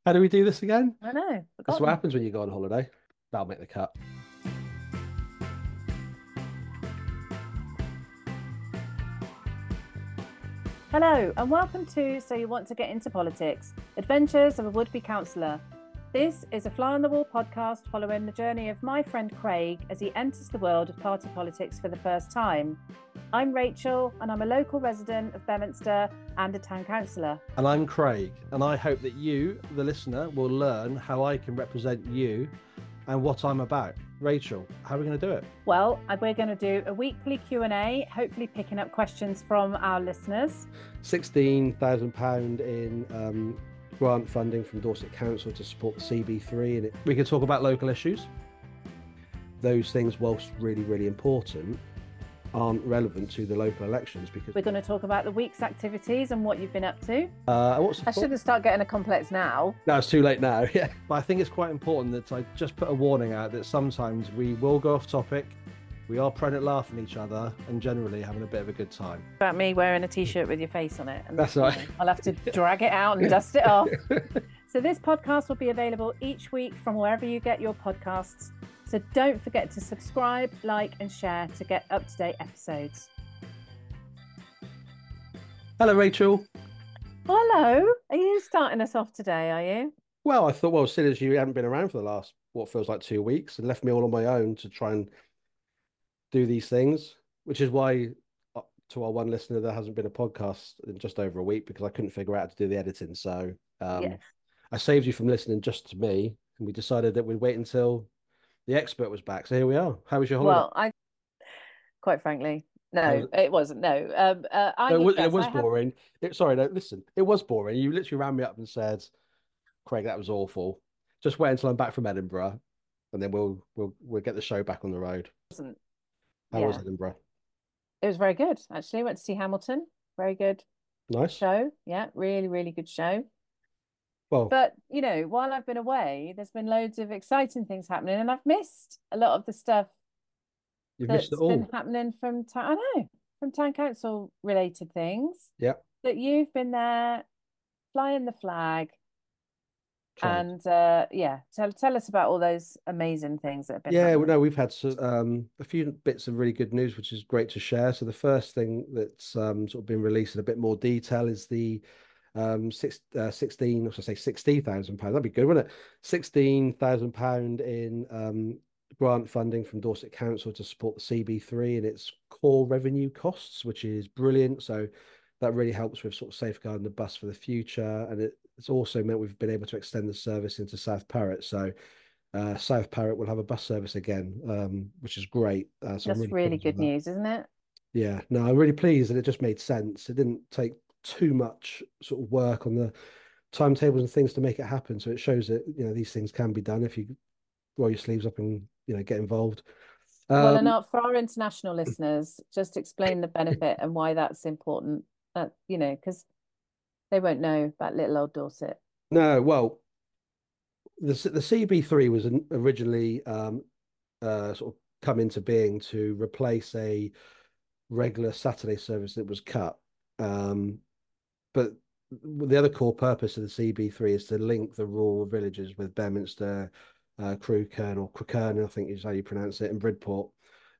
How do we do this again? I know, That's what forgotten. happens when you go on holiday. That'll make the cut. Hello, and welcome to So You Want to Get Into Politics, Adventures of a Would-Be Councillor. This is a fly on the wall podcast following the journey of my friend Craig as he enters the world of party politics for the first time. I'm Rachel, and I'm a local resident of Bedminster and a town councillor. And I'm Craig, and I hope that you, the listener, will learn how I can represent you and what I'm about. Rachel, how are we going to do it? Well, we're going to do a weekly Q&A, hopefully picking up questions from our listeners. £16,000 in grant funding from Dorset Council to support the CB3, and we can talk about local issues. Those things, whilst really, really important, aren't relevant to the local elections because we're going to talk about the week's activities and what you've been up to. I shouldn't start getting a complex now. No, it's too late now. Yeah, but I think it's quite important that I just put a warning out that sometimes we will go off topic. We are prone at laughing at each other and generally having a bit of a good time. About me wearing a t-shirt with your face on it. And that's right. I'll have to drag it out and dust it off. So this podcast will be available each week from wherever you get your podcasts. So don't forget to subscribe, like and share to get up-to-date episodes. Hello, Rachel. Hello. Are you starting us off today, are you? Well, I thought, seeing as you haven't been around for the last, what feels like 2 weeks and left me all on my own to try and do these things, which is why to our one listener, there hasn't been a podcast in just over a week because I couldn't figure out how to do the editing. So yes. I saved you from listening just to me, and we decided that we'd wait until the expert was back. So here we are. How was your holiday? Well, quite frankly, no, it wasn't. No, it was boring. Sorry, no, listen, it was boring. You literally ran me up and said, "Craig, that was awful. Just wait until I'm back from Edinburgh, and then we'll get the show back on the road." How was Edinburgh? It was very good, actually. Went to see Hamilton. Very good. Nice show. Yeah, really, really good show. Well, but while I've been away, there's been loads of exciting things happening, and I've missed a lot of the stuff that's been happening from town. I know, from town council related things. Yeah. That you've been there flying the flag. And tell us about all those amazing things that have been happening. No, we've had a few bits of really good news, which is great to share. So the first thing that's sort of been released in a bit more detail is the 60,000 pounds. That'd be good, wouldn't it? £16,000 in grant funding from Dorset Council to support the CB3 and its core revenue costs, which is brilliant. So that really helps with sort of safeguarding the bus for the future, and it's also meant we've been able to extend the service into South Parrott. So South Parrott will have a bus service again, which is great. So that's really good news, isn't it? Yeah, no, I'm really pleased, and it just made sense. It didn't take too much sort of work on the timetables and things to make it happen. So it shows that these things can be done if you roll your sleeves up and get involved. Well, and for our international listeners, just explain the benefit and why that's important. Because they won't know about little old Dorset. No, well, the CB3 was originally sort of come into being to replace a regular Saturday service that was cut. But the other core purpose of the CB3 is to link the rural villages with Bedminster, Crewkerne, or Crewkerne, I think is how you pronounce it, in Bridport.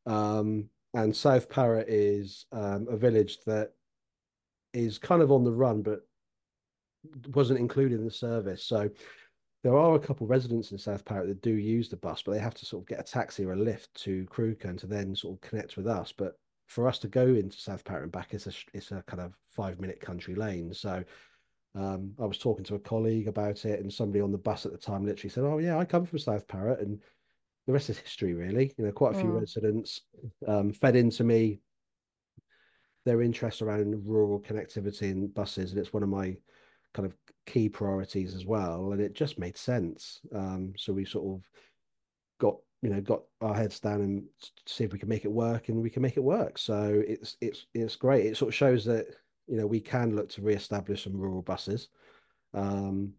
And South Parrott is a village that is kind of on the run, but wasn't included in the service. So there are a couple of residents in South Parrott that do use the bus, but they have to sort of get a taxi or a lift to Crewkerne to then sort of connect with us. But for us to go into South Parrott and back, it's a kind of 5-minute country lane. So I was talking to a colleague about it, and somebody on the bus at the time literally said, "Oh yeah, I come from South Parrott," and the rest is history, really. Quite a few residents fed into me their interest around rural connectivity and buses, and it's one of my kind of key priorities as well. And it just made sense. So we sort of got our heads down and see if we can make it work, and we can make it work. So it's great. It sort of shows that we can look to re-establish some rural buses, and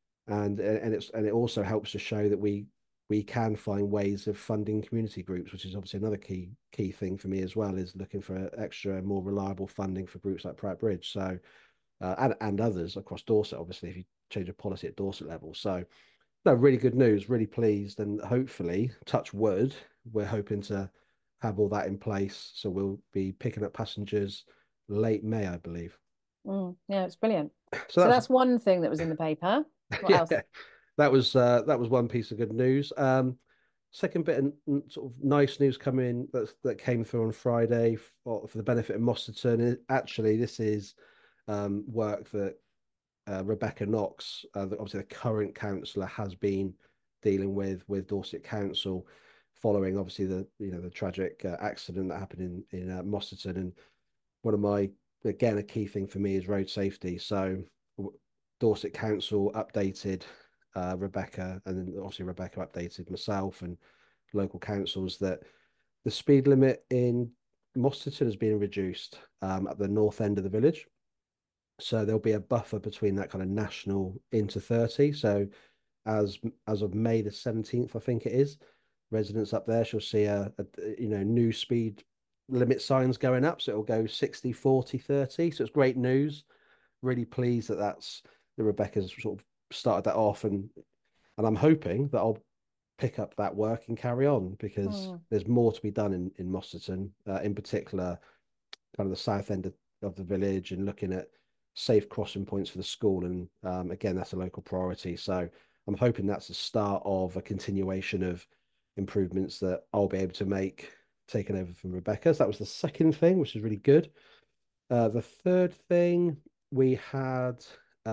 it also helps to show that we can find ways of funding community groups, which is obviously another key thing for me as well, is looking for extra more reliable funding for groups like Pratt Bridge. So and others across Dorset, obviously, if you change a policy at Dorset level. So, no, really good news, really pleased. And hopefully, touch wood, we're hoping to have all that in place. So we'll be picking up passengers late May, I believe. Yeah, it's brilliant. So So that's that's one thing that was in the paper. What yeah, else? that was one piece of good news. Second bit of sort of nice news coming that came through on Friday for the benefit of Mosterton. Actually, this is work that Rebecca Knox, obviously the current councillor, has been dealing with Dorset Council following obviously the tragic accident that happened in Mosterton. And one of my, again, a key thing for me is road safety. So Dorset Council updated Rebecca, and then obviously Rebecca updated myself and local councils that the speed limit in Mosterton has been reduced at the north end of the village. So there'll be a buffer between that kind of national into 30. So as of May the 17th, I think it is, residents up there shall see a new speed limit signs going up. So it'll go 60, 40, 30. So it's great news. Really pleased that the Rebecca's sort of started that off, and I'm hoping that I'll pick up that work and carry on because Mm. there's more to be done in Mosterton, in particular, kind of the south end of the village, and looking at safe crossing points for the school. And again, that's a local priority. So I'm hoping that's the start of a continuation of improvements that I'll be able to make taking over from Rebecca. So that was the second thing, which is really good. The third thing, we had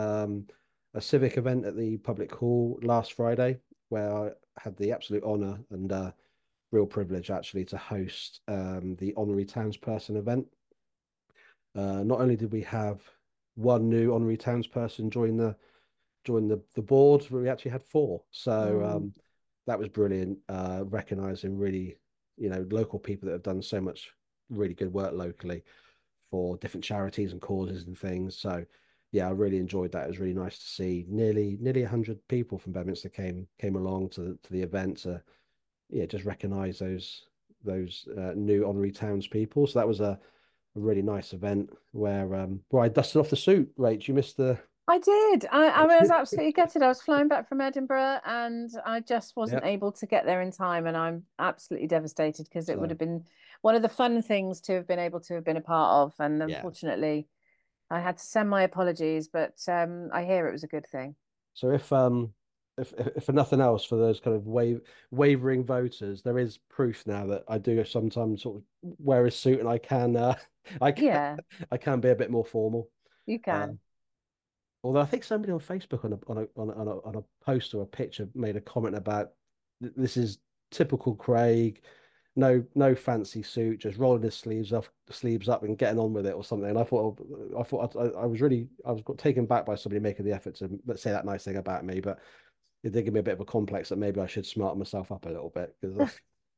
a civic event at the public hall last Friday where I had the absolute honour and real privilege actually to host the honorary townsperson event. Not only did we have one new honorary townsperson join the board, but we actually had four. So Mm. that was brilliant. Recognizing really, local people that have done so much really good work locally for different charities and causes and things. So yeah, I really enjoyed that. It was really nice to see nearly 100 people from Bedminster came along to the event to just recognise those new honorary townspeople. So that was a really nice event where I dusted off the suit. Rach, you missed the I did. I was absolutely gutted. I was flying back from Edinburgh and I just yeah. wasn't able to get there in time. And I'm absolutely devastated because it would So have been one of the fun things to have been able to have been a part of. And yeah. unfortunately, I had to send my apologies, but I hear it was a good thing. So if for nothing else, for those kind of wavering voters, there is proof now that I do sometimes sort of wear a suit and I can I can Yeah, I can be a bit more formal. you can. Um, Although I think somebody on Facebook on a post or a picture made a comment about this is typical Craig, no fancy suit, just rolling his sleeves up and getting on with it or something. And I was really I was taken back by somebody making the effort to let's say that nice thing about me, but it did give me a bit of a complex that maybe I should smarten myself up a little bit because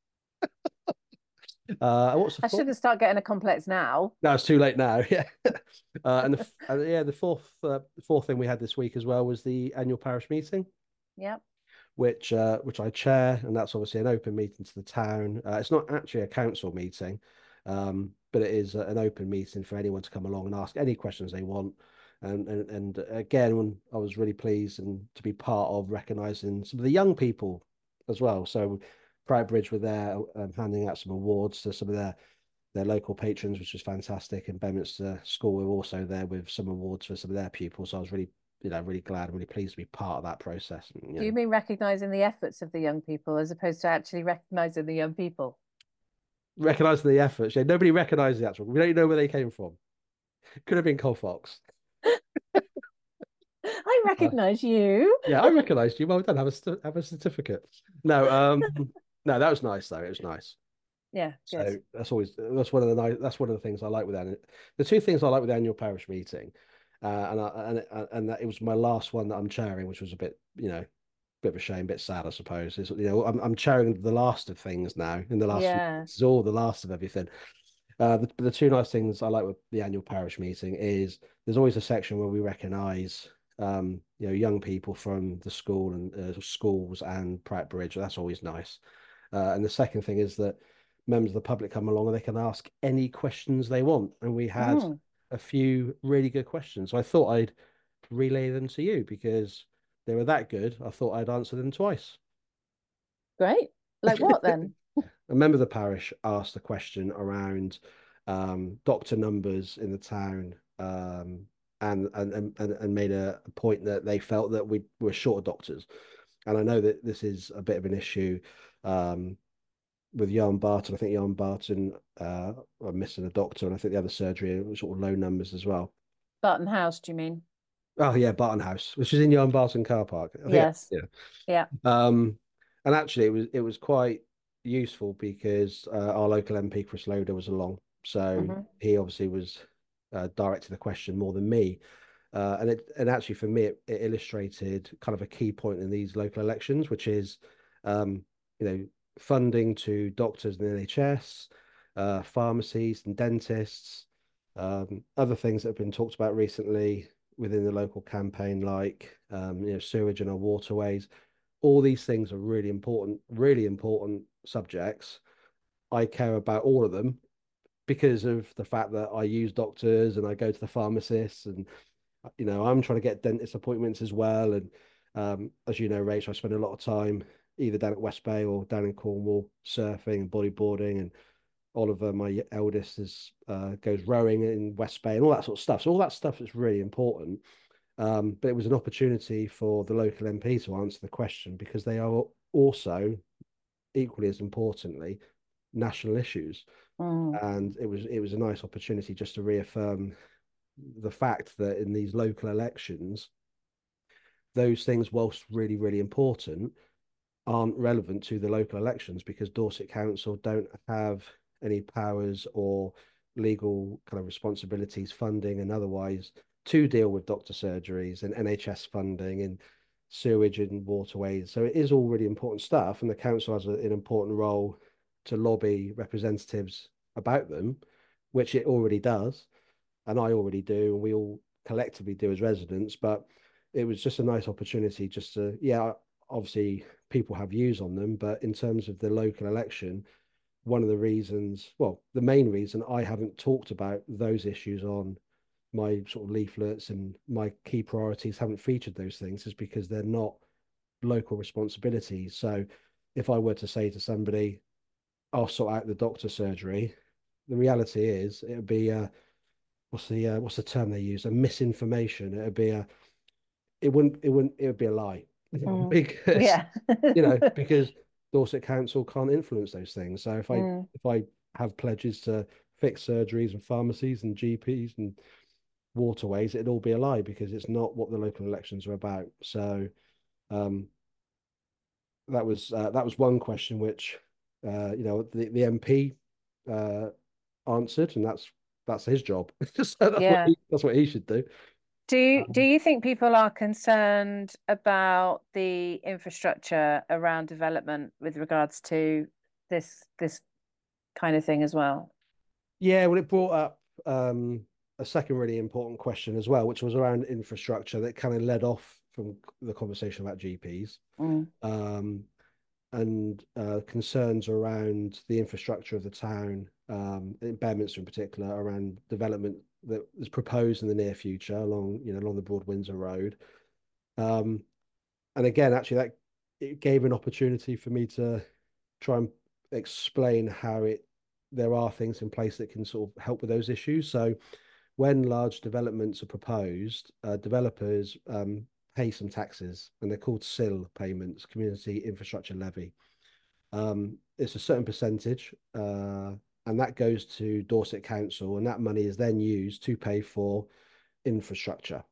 what's the I fourth? shouldn't start getting a complex now. No, it's too late now. Yeah, the fourth thing we had this week as well was the annual parish meeting, Yep. which I chair, and that's obviously an open meeting to the town. It's not actually a council meeting, but it is an open meeting for anyone to come along and ask any questions they want. And again, when I was really pleased and to be part of recognising some of the young people as well. So Pride Bridge were there handing out some awards to some of their local patrons, which was fantastic. And Bedminster School were also there with some awards for some of their pupils. So I was really glad and really pleased to be part of that process. And, Do you mean recognizing the efforts of the young people as opposed to actually recognizing the young people? recognizing the efforts. Yeah, nobody recognized the actual. We don't know where they came from. Could have been Colfox. I Uh, recognize you. yeah, I recognized you. Well done. Have a certificate. No, no, that was nice though. It was nice. Yeah, good. So that's one of the things I like with that. The two things I like with the annual parish meeting, and that it was my last one that I'm chairing, which was a bit of a shame, bit sad, I suppose. I'm chairing the last of things now. In the last few, Yeah. this is all the last of everything. The two nice things I like with the annual parish meeting is there's always a section where we recognise young people from the school and schools and Pratt Bridge. That's always nice. And the second thing is that members of the public come along and they can ask any questions they want. And we had Mm. a few really good questions. So I thought I'd relay them to you because they were that good. I thought I'd answer them twice. Great. Like what then? A member of the parish asked a question around doctor numbers in the town, and made a point that they felt that we were short of doctors. And I know that this is a bit of an issue with Yarn Barton. I think Yarn Barton are missing a doctor, and I think the other surgery are sort of low numbers as well. Barton House, do you mean? Oh yeah, Barton House, which is in Yarn Barton car park. I think Yes. yeah. Yeah. And actually, it was quite useful because our local MP Chris Loader was along, so Hmm. he obviously was directed the question more than me, and actually for me it illustrated kind of a key point in these local elections, which is um, you know funding to doctors in the NHS, pharmacies and dentists, other things that have been talked about recently within the local campaign, like sewage and our waterways. All these things are really important subjects. I care about all of them because of the fact that I use doctors and I go to the pharmacists, and I'm trying to get dentist appointments as well. And as you know, Rachel, I spend a lot of time either down at West Bay or down in Cornwall surfing and bodyboarding, and Oliver, my eldest, is goes rowing in West Bay and all that sort of stuff. So all that stuff is really important. But it was an opportunity for the local MP to answer the question because they are also, equally as importantly, national issues. Mm. And it was a nice opportunity just to reaffirm the fact that in these local elections, those things, whilst really, really important, aren't relevant to the local elections because Dorset Council don't have any powers or legal kind of responsibilities, funding and otherwise, to deal with doctor surgeries and NHS funding and sewage and waterways. So it is all really important stuff, and the council has an important role to lobby representatives about them, which it already does, and I already do, and we all collectively do as residents. But it was just a nice opportunity just to, yeah, obviously people have views on them, but in terms of the local election, one of the reasons, well, the main reason I haven't talked about those issues on my sort of leaflets and my key priorities haven't featured those things is because they're not local responsibilities. So if I were to say to somebody, I'll sort out the doctor surgery, the reality is it would be what's the term they use? A misinformation. It would be a lie Mm. because Yeah. because Dorset Council can't influence those things. So if I Mm. if I have pledges to fix surgeries and pharmacies and GPs and waterways, it'd all be a lie because it's not what the local elections are about. So um, that was one question which the MP uh, answered, and that's his job. So Yeah. that's what he should do. Do Um, you think people are concerned about the infrastructure around development with regards to this kind of thing as well? Yeah, well, it brought up a second really important question as well, which was around infrastructure that kind of led off from the conversation about GPs, Mm. um, and concerns around the infrastructure of the town, in Bedminster in particular, around development that is proposed in the near future along the Broad Windsor Road. Um, and again, actually, that it gave an opportunity for me to try and explain how there are things in place that can sort of help with those issues. So when large developments are proposed, developers pay some taxes, and they're called CIL payments, Community Infrastructure Levy. It's a certain percentage, and that goes to Dorset Council, and that money is then used to pay for infrastructure.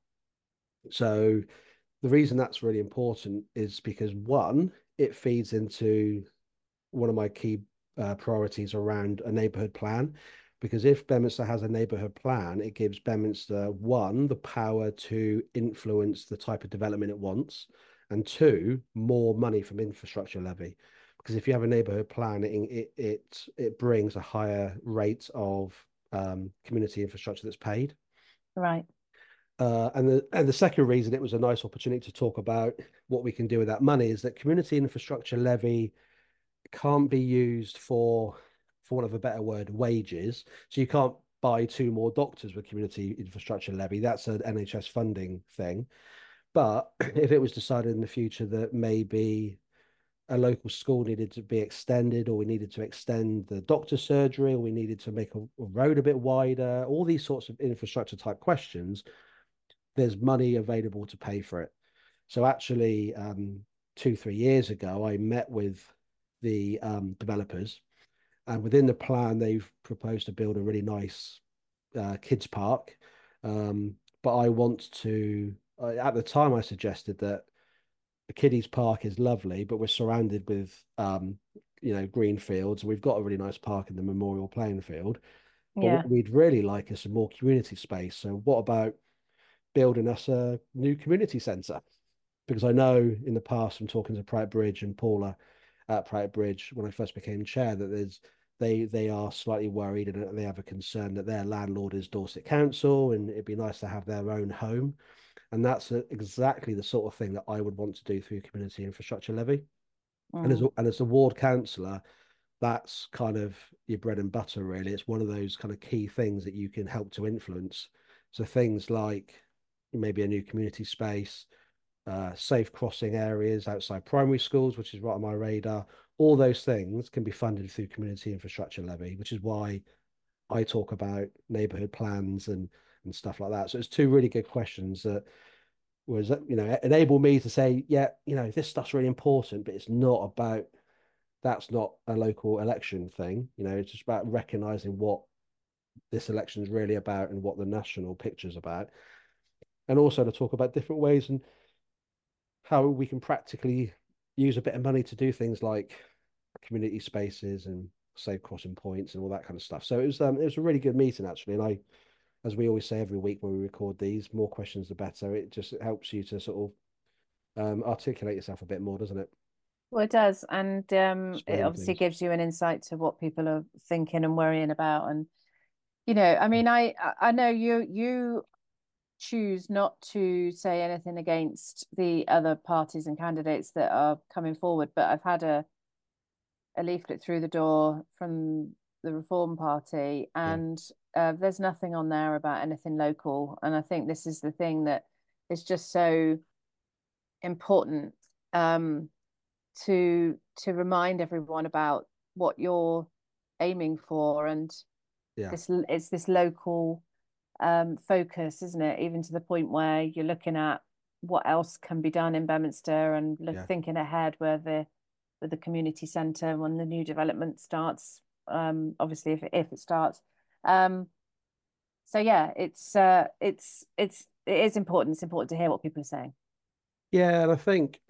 So the reason that's really important is because one, it feeds into one of my key priorities around a neighbourhood plan. Because if Bedminster has a neighbourhood plan, it gives Bedminster, one, the power to influence the type of development it wants, and two, more money from infrastructure levy. Because if you have a neighbourhood plan, it brings a higher rate of community infrastructure that's paid. Right. And the second reason it was a nice opportunity to talk about what we can do with that money is that community infrastructure levy can't be used for want of a better word, wages. So you can't buy two more doctors with community infrastructure levy. That's an NHS funding thing. But if it was decided in the future that maybe a local school needed to be extended, or we needed to extend the doctor's surgery, or we needed to make a road a bit wider, all these sorts of infrastructure type questions, there's money available to pay for it. So actually, 2, 3 years ago, I met with the developers, and within the plan, they've proposed to build a really nice kids park. But I want to. At the time, I suggested that the kiddies park is lovely, but we're surrounded with green fields. We've got a really nice park in the Memorial Playing Field, but Yeah. what we'd really like is some more community space. So what about building us a new community centre? Because I know in the past from talking to Prout Bridge and Paula at Prout Bridge when I first became chair that they are slightly worried and they have a concern that their landlord is Dorset Council, and it'd be nice to have their own home. And that's exactly the sort of thing that I would want to do through community infrastructure levy. Mm. And as a ward councillor, that's kind of your bread and butter, really. It's one of those kind of key things that you can help to influence. So things like maybe a new community space, safe crossing areas outside primary schools, which is right on my radar. All those things can be funded through community infrastructure levy, which is why I talk about neighbourhood plans and stuff like that. So it's two really good questions that was enable me to say, yeah, this stuff's really important, but it's not about that's not a local election thing. It's just about recognizing what this election is really about and what the national picture is about, and also to talk about different ways and how we can practically use a bit of money to do things like community spaces and safe crossing points and all that kind of stuff. So it was a really good meeting actually, and I, as we always say every week when we record these, more questions the better. It just helps you to sort of articulate yourself a bit more, doesn't it? Well, it does, and it Explain obviously things. gives you an insight to what people are thinking and worrying about. And I mean, I know you choose not to say anything against the other parties and candidates that are coming forward, but I've had a leaflet through the door from the Reform Party, Yeah, and there's nothing on there about anything local. And I think this is the thing that is just so important, um, to remind everyone about what you're aiming for, and yeah, it's this local focus, isn't it? Even to the point where you're looking at what else can be done in Bedminster and yeah. thinking ahead where the community centre when the new development starts. Obviously, if it starts. Um, so yeah, it is important. It's important to hear what people are saying. Yeah, and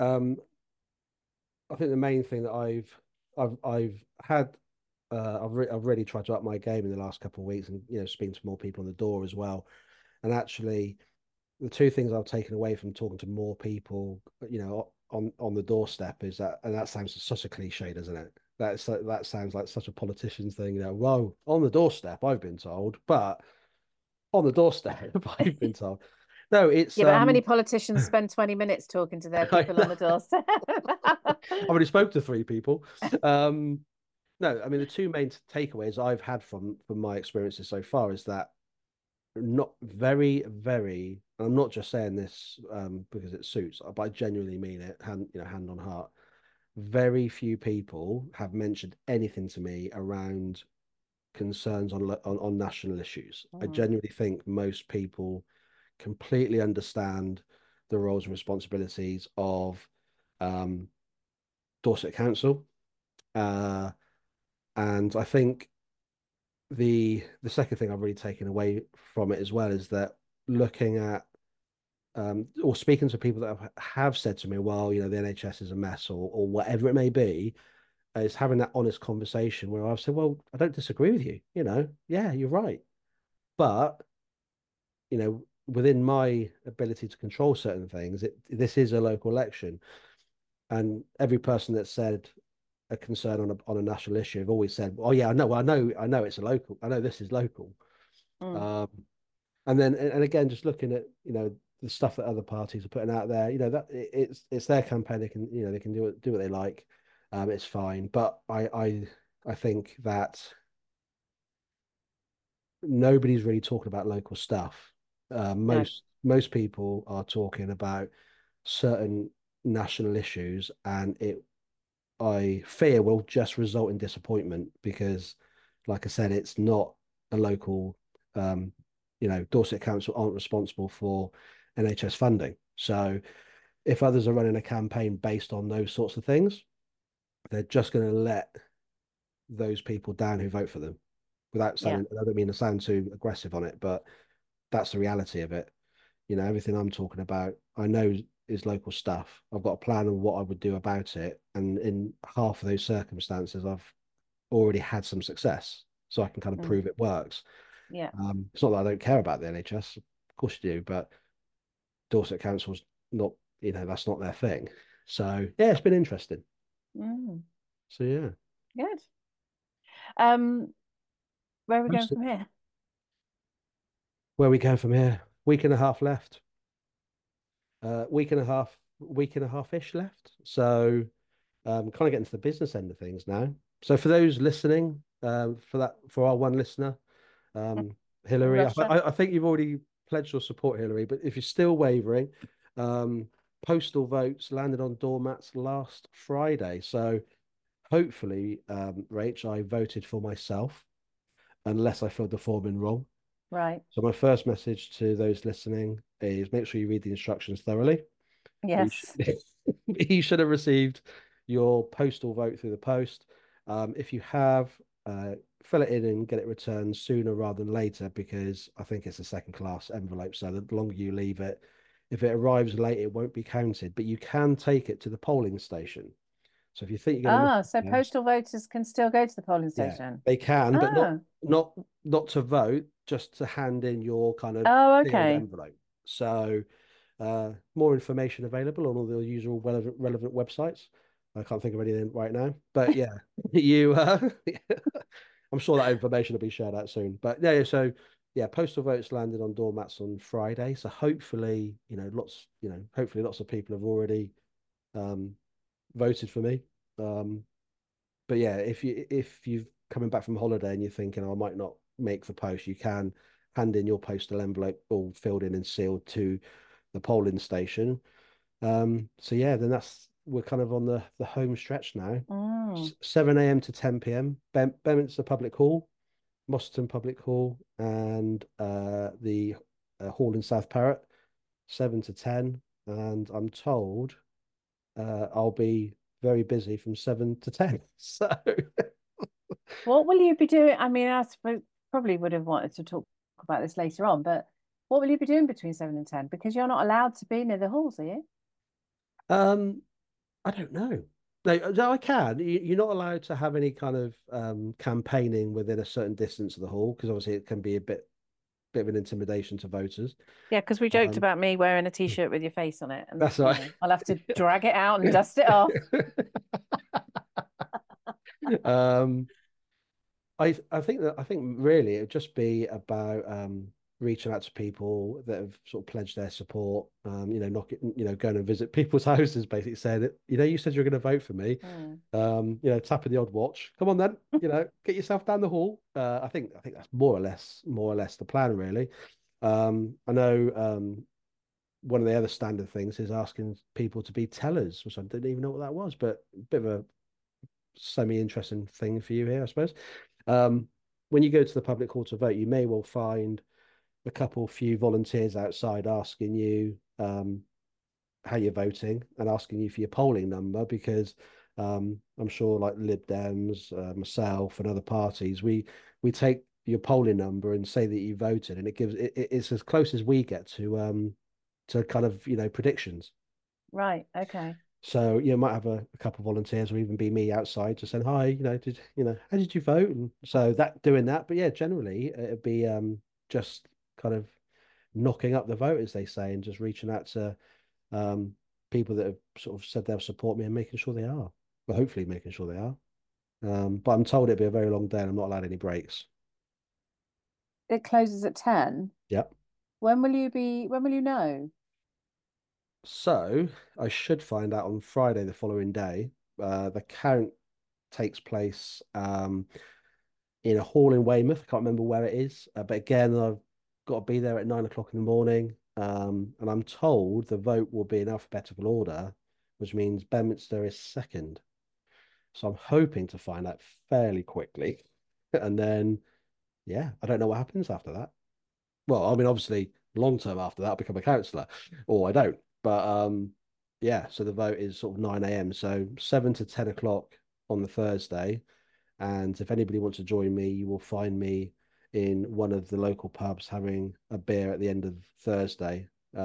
I think the main thing that I've had I've really tried to up my game in the last couple of weeks, and speaking to more people on the door as well. And actually, the two things I've taken away from talking to more people, on the doorstep is that, and that sounds such a cliche, doesn't it? That sounds like such a politician's thing. Well, on the doorstep, I've been told, but on the doorstep, I've been told. No, it's Yeah, but how many politicians spend 20 minutes talking to their I, people on the doorstep? I've already spoke to three people. Um, no, I mean the two main takeaways I've had from my experiences so far is that not very, very, and I'm not just saying this because it suits, but I genuinely mean it, hand on heart. Very few people have mentioned anything to me around concerns on national issues. I Mm, genuinely think most people completely understand the roles and responsibilities of um, Dorset Council, uh, and I think the second thing I've really taken away from it as well is that looking at or speaking to people that have said to me, well, the NHS is a mess or whatever it may be, is having that honest conversation where I've said, well, I don't disagree with you. Yeah, you're right. But, within my ability to control certain things, this is a local election. And every person that said a concern on a national issue have always said, oh yeah, I know it's a local. I know this is local. mm. Um, and again, just looking at the stuff that other parties are putting out there, that it's their campaign. They can do what they like. It's fine. But I think that nobody's really talking about local stuff. No. Most people are talking about certain national issues, and it I fear will just result in disappointment because, like I said, it's not a local. Um, Dorset Council aren't responsible for NHS funding. So if others are running a campaign based on those sorts of things, they're just going to let those people down who vote for them. Without Yeah. sounding, I don't mean to sound too aggressive on it, but that's the reality of it. Everything I'm talking about, I know is local stuff. I've got a plan of what I would do about it. And in half of those circumstances, I've already had some success. So I can kind of Mm. prove it works. Yeah. It's not that I don't care about the NHS, of course you do, but Dorset Council's not, that's not their thing. So yeah, it's been interesting. Mm. So yeah. Good. Um, where are we going Most from here? Where we go from here? Week and a half left. Week and a half ish left. So kind of getting to the business end of things now. So for those listening, for our one listener, um, In Hillary, Russia. I think you've already pledged your support, Hillary. But if you're still wavering, postal votes landed on doormats last Friday. So hopefully, Rach, I voted for myself, unless I filled the form in wrong. Right. So my first message to those listening is make sure you read the instructions thoroughly. You should, Yes. you should have received your postal vote through the post. If you have, fill it in and get it returned sooner rather than later because I think it's a second class envelope. So the longer you leave it, if it arrives late, it won't be counted. But you can take it to the polling station. So if you think you're going to miss Ah, it so there, postal voters can still go to the polling yeah, station. they can, but Oh. not to vote, just to hand in your kind of Oh, sealed okay. envelope. So more information available on all the usual relevant websites. I can't think of anything right now, but yeah, you. I'm sure that information will be shared out soon. But yeah, so yeah, postal votes landed on doormats on Friday. So hopefully, hopefully lots of people have already um, voted for me. Um, but yeah, if you've coming back from holiday and you're thinking, oh, I might not make the post, you can hand in your postal envelope all filled in and sealed to the polling station. So yeah, then we're kind of on the home stretch now. Mm. 7 a.m. to 10 p.m. Bedminster Public Hall, Moston Public Hall, and the hall in South Parrot, 7 to 10. And I'm told I'll be very busy from 7 to 10. So What will you be doing? I mean, I suppose probably would have wanted to talk about this later on, but what will you be doing between 7 and 10? Because you're not allowed to be near the halls, are you? um, I don't know. No, I can. You're not allowed to have any kind of campaigning within a certain distance of the hall because obviously it can be a bit of an intimidation to voters. Yeah, because we joked Um, about me wearing a t-shirt with your face on it, and that's right. I'll have to drag it out and dust it off. um, I think really it would just be about reaching out to people that have sort of pledged their support. Going and visit people's houses, basically saying that you said you're going to vote for me. Mm. Tapping the odd watch. Come on then, get yourself down the hall. I think that's more or less the plan really. I know one of the other standard things is asking people to be tellers, which I didn't even know what that was, but a bit of a semi-interesting thing for you here, I suppose. Um, when you go to the public hall to vote, you may well find a few volunteers outside asking you how you're voting and asking you for your polling number because I'm sure like Lib Dems, myself, and other parties, we take your polling number and say that you voted, and it's as close as we get to kind of predictions. Right, okay. So you might have a couple of volunteers, or even be me outside, just saying hi. How did you vote? And so that doing that, but yeah, generally it'd be just kind of knocking up the vote, as they say, and just reaching out to um people that have sort of said they'll support me and making sure they are. Well, hopefully making sure they are. But I'm told it'd be a very long day, and I'm not allowed any breaks. It closes at 10. Yep. When will you know? So I should find out on Friday the following day. The count takes place. in a hall in Weymouth. I can't remember where it is, but again, I've got to be there at 9 o'clock in the morning. And I'm told the vote will be in alphabetical order, which means Bedminster is second. So I'm hoping to find out fairly quickly. And then, yeah, I don't know what happens after that. Well, I mean, obviously, long term after that, I'll become a councillor, or I don't. But yeah, so the vote is sort of 9 a.m. So 7 to 10 o'clock on the Thursday. And if anybody wants to join me, you will find me in one of the local pubs having a beer at the end of Thursday.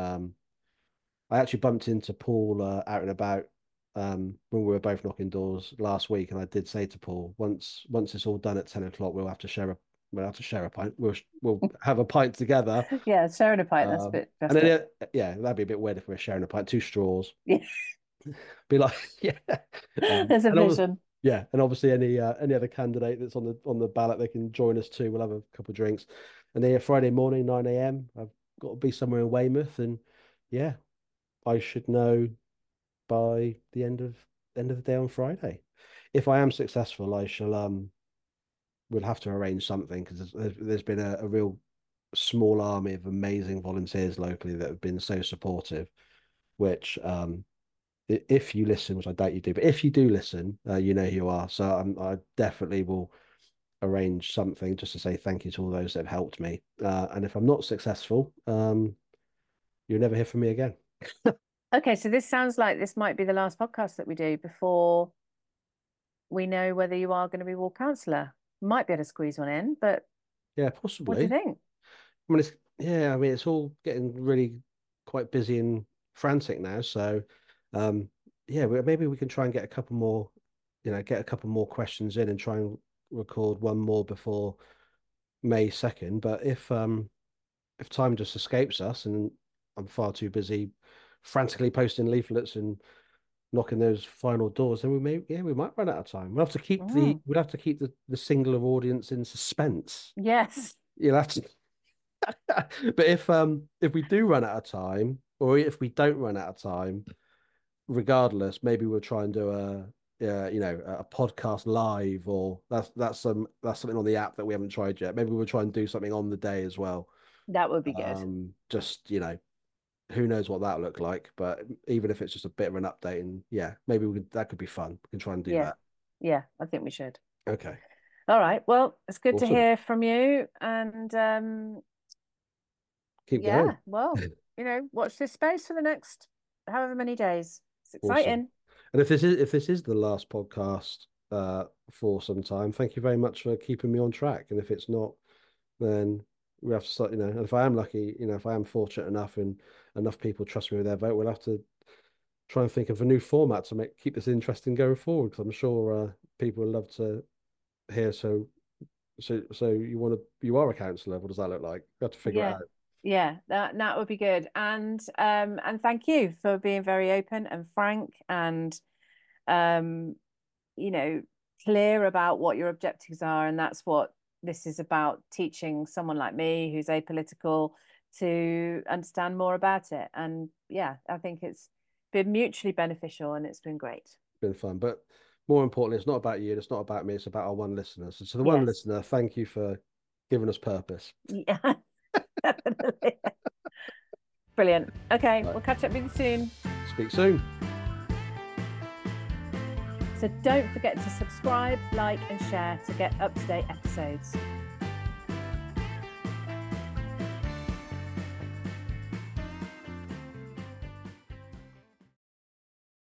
I actually bumped into Paul out and about when we were both knocking doors last week, and I did say to Paul, once it's all done at 10 o'clock, we'll have to share a pint. We'll have a pint together. Yeah, sharing a pint, that's a bit And festive. then yeah, that'd be a bit weird if we're sharing a pint, two straws. Yeah. Be like, yeah. There's a And obviously, vision. yeah, and obviously any other candidate that's on the ballot, they can join us too. We'll have a couple of drinks, and then Friday morning 9 a.m. I've got to be somewhere in Weymouth, and yeah, I should know by the end of the day on Friday. If I am successful, I shall we'll have to arrange something because there's been a real small army of amazing volunteers locally that have been so supportive. Which if you listen, which I doubt you do, but if you do listen, you know who you are. So I definitely will arrange something just to say thank you to all those that have helped me. And if I'm not successful, you'll never hear from me again. Okay, so this sounds like this might be the last podcast that we do before we know whether you are going to be ward councillor. Might be able to squeeze one in, but Yeah, what do you possibly. think? I mean, it's all getting really quite busy and frantic now. So, um, yeah, maybe we can try and get a couple more, get a couple more questions in and try and record one more before May 2nd. But if time just escapes us and I'm far too busy frantically posting leaflets and knocking those final doors, then we might run out of time. Mm. We'll have to keep the singular audience in suspense. Yes. You'll have to But if we do run out of time, or if we don't run out of time, regardless, maybe we'll try and do a podcast live, or that's something on the app that we haven't tried yet. Maybe we'll try and do something on the day as well. That would be good. Just who knows what that look like, but even if it's just a bit of an update, and yeah, maybe that could be fun. We can try and do Yeah. that. Yeah, I think we should. Okay, All right. Well, it's good to awesome. hear from you. And Keep going. yeah, well, watch this space for the next however many days. It's Awesome. exciting. And if this is the last podcast for some time, thank you very much for keeping me on track. And if it's not, then we have to start. And if I am lucky, if I am fortunate enough and enough people trust me with their vote, we'll have to try and think of a new format to keep this interesting going forward. Because I'm sure people would love to hear. So you are a counsellor. What does that look like? We have to figure it Yeah. out. Yeah, that would be good. And thank you for being very open and frank and um, you know, clear about what your objectives are. And that's what this is about, teaching someone like me who's apolitical to understand more about it. And yeah, I think it's been mutually beneficial and it's been great. Been fun, but more importantly, it's not about you. It's not about me. It's about our one listener. So to the one Yes. listener, thank you for giving us purpose. Yeah, definitely. Brilliant. Okay, Right. we'll catch up with you soon. Speak soon. So don't forget to subscribe, like, and share to get up to date episodes.